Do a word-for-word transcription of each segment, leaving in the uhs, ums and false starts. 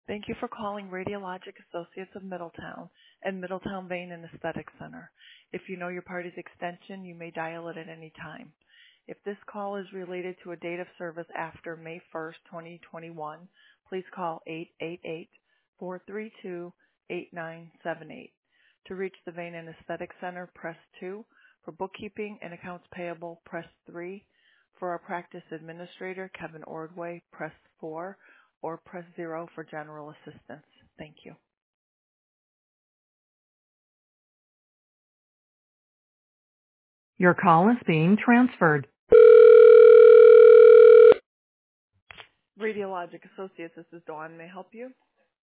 Thank you for calling Radiologic Associates of Middletown and Middletown Vein and Aesthetic Center. If you know your party's extension, you may dial it at any time. If this call is related to a date of service after May first, twenty twenty-one, please call eight eight eight, four three two, eight nine seven eight. To reach the Vein and Aesthetic Center, press two. For bookkeeping and accounts payable, press three. For our practice administrator, Kevin Ordway, press four. Or press zero for general assistance. Thank you. Your call is being transferred. Radiologic Associates, this is Dawn. May I help you?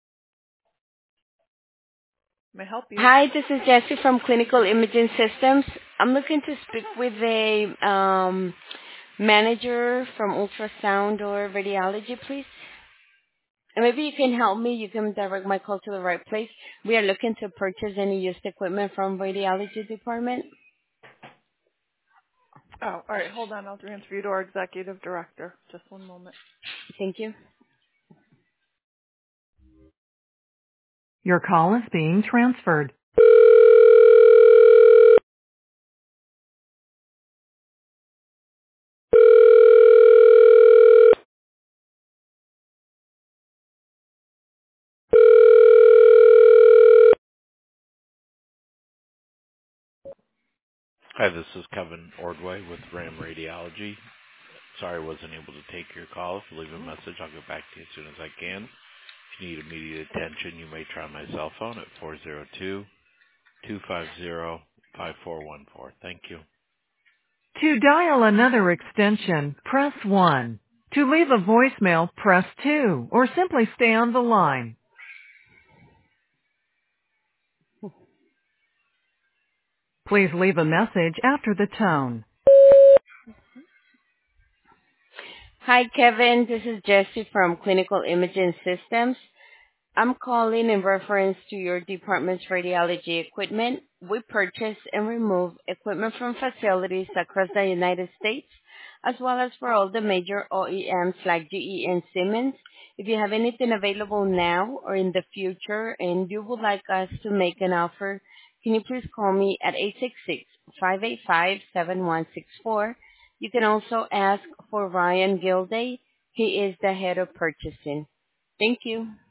May I help you? Hi, this is Jessie from Clinical Imaging Systems. I'm looking to speak with a um, manager from ultrasound or radiology, please. And maybe you can help me. You can direct my call to the right place. We are looking to purchase any used equipment from radiology department. Oh, all right. Hold on. I'll transfer you to our executive director. Just one moment. Thank you. Your call is being transferred. Hi, this is Kevin Ordway with RAM Radiology. Sorry I wasn't able to take your call. If you leave a message, I'll get back to you as soon as I can. If you need immediate attention, you may try my cell phone at four zero two, two five zero, five four one four. Thank you. To dial another extension, press one. To leave a voicemail, press two, or simply stay on the line. Please leave a message after the tone. Hi, Kevin. This is Jessie from Clinical Imaging Systems. I'm calling in reference to your department's radiology equipment. We purchase and remove equipment from facilities across the United States, as well as for all the major O E Ms like G E and Siemens. If you have anything available now or in the future and you would like us to make an offer, can you please call me at eight six six, five eight five, seven one six four. You can also ask for Ryan Gilday. He is the head of purchasing. Thank you.